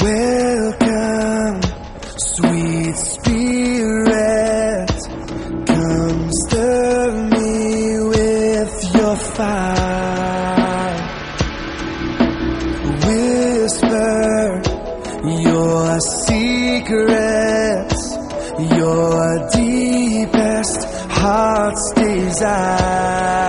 Welcome, sweet spirit, come stir me with your fire. Whisper your secrets, your deepest heart's desire.